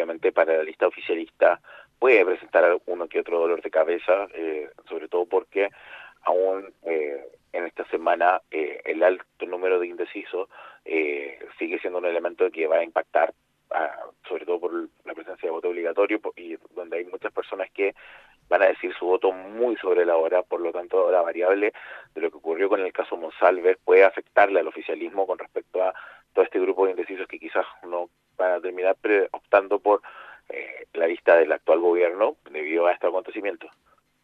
obviamente para la lista oficialista puede presentar uno que otro dolor de cabeza, sobre todo porque aún en esta semana el alto número de indecisos sigue siendo un elemento que va a impactar, sobre todo por la presencia de voto obligatorio y donde hay muchas personas que van a decir su voto muy sobre la hora, por lo tanto la variable de lo que ocurrió con el caso Monsalve puede afectarle al oficialismo con respecto a todo este grupo de indecisos que quizás no van a terminar optando por la lista del actual gobierno debido a este acontecimiento.